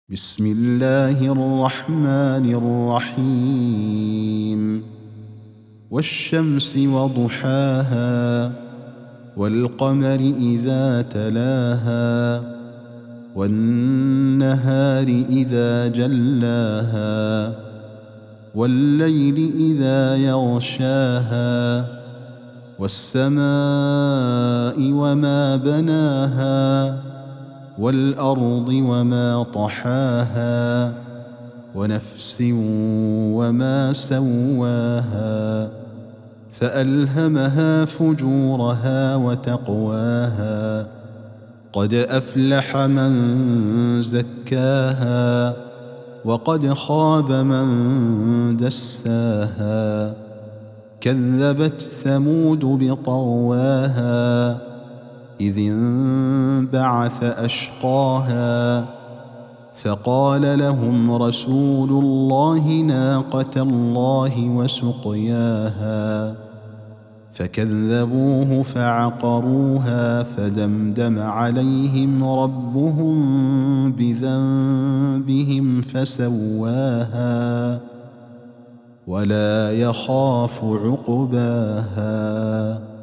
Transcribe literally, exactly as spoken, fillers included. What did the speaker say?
بسم الله الرحمن الرحيم والشمس وضحاها والقمر إذا تلاها والنهار إذا جلاها والليل إذا يغشاها والسماء وما بناها والأرض وما طحاها ونفس وما سواها فألهمها فجورها وتقواها قد أفلح من زكاها وقد خاب من دساها كذبت ثمود بطغواها إذ انبعث أشقاها فقال لهم رسول الله ناقة الله وسقياها فكذبوه فعقروها فدمدم عليهم ربهم بذنبهم فسواها ولا يخاف عقباها